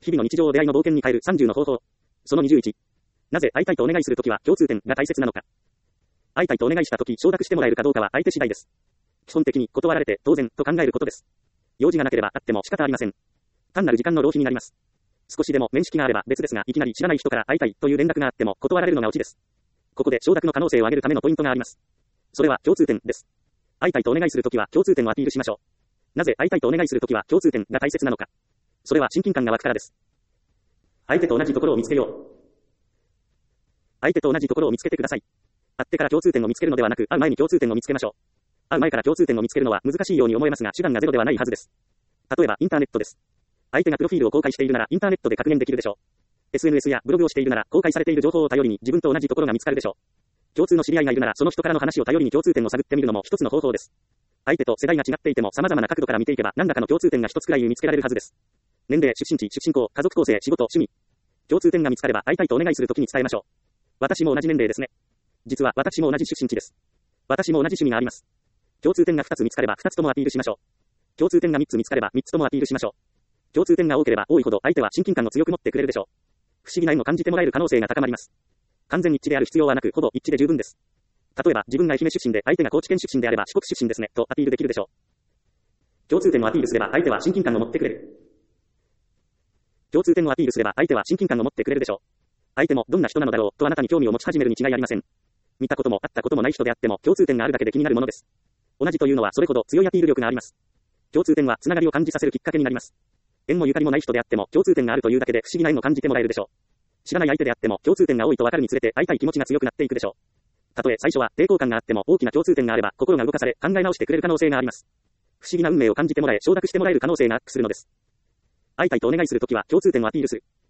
日々の日常を出会いの冒険に変える30の方法。その21。なぜ会いたいとお願いするときは共通点が大切なのか。会いたいとお願いしたとき承諾してもらえるかどうかは相手次第です。基本的に断られて当然と考えることです。用事がなければあっても仕方ありません。単なる時間の浪費になります。少しでも面識があれば別ですが、いきなり知らない人から会いたいという連絡があっても断られるのがオチです。ここで承諾の可能性を上げるためのポイントがあります。それは共通点です。会いたいとお願いするときは共通点をアピールしましょう。なぜ会いたいとお願いするときは共通点が大切なのか。それは親近感が湧くからです。相手と同じところを見つけよう。相手と同じところを見つけてください。会ってから共通点を見つけるのではなく、会う前に共通点を見つけましょう。会う前から共通点を見つけるのは難しいように思えますが、手段がゼロではないはずです。例えばインターネットです。相手がプロフィールを公開しているならインターネットで確認できるでしょう。SNS やブログをしているなら公開されている情報を頼りに自分と同じところが見つかるでしょう。共通の知り合いがいるならその人からの話を頼りに共通点を探ってみるのも一つの方法です。相手と世代が違っていても様々な角度から見ていけば何らかの共通点が一つくらい見つけられるはずです。年齢、出身地、出身校、家族構成、仕事、趣味。共通点が見つかれば会いたいとお願いするときに伝えましょう。私も同じ年齢ですね。実は私も同じ出身地です。私も同じ趣味があります。共通点が2つ見つかれば2つともアピールしましょう。共通点が3つ見つかれば3つともアピールしましょう。共通点が多ければ多いほど相手は親近感を強く持ってくれるでしょう。不思議な縁を感じてもらえる可能性が高まります。完全一致である必要はなく、ほぼ一致で十分です。例えば自分が愛媛出身で相手が高知県出身であれば四国出身ですねとアピールできるでしょう。共通点をアピールすれば相手は親近感を持ってくれる。共通点をアピールすれば相手は親近感を持ってくれるでしょう。相手もどんな人なのだろうとあなたに興味を持ち始めるに違いありません。見たことも会ったこともない人であっても共通点があるだけで気になるものです。同じというのはそれほど強いアピール力があります。共通点はつながりを感じさせるきっかけになります。縁もゆかりもない人であっても共通点があるというだけで不思議な縁を感じてもらえるでしょう。知らない相手であっても共通点が多いと分かるにつれて会いたい気持ちが強くなっていくでしょう。たとえ最初は抵抗感があっても大きな共通点があれば心が動かされ考え直してくれる可能性があります。不思議な運命を感じてもらえ承諾してもらえる可能性がアップするのです。会いたいとお願いするときは共通点をアピールする。